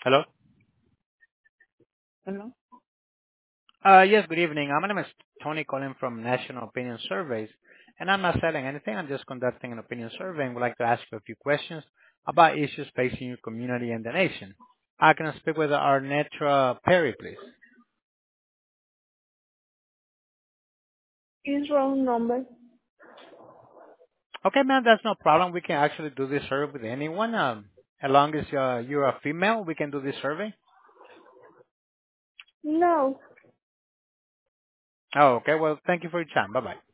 Hello? Hello? Yes, good evening. My name is Tony calling from National Opinion Surveys, and I'm not selling anything. I'm just conducting an opinion survey and would like to ask you a few questions about issues facing your community and the nation. I can speak with Arnetra Perry, please. Is wrong number. Okay, ma'am, that's no problem. We can actually do this survey with anyone. As long as you're a female, we can do this survey. No. Oh, okay. Well, thank you for your time. Bye-bye.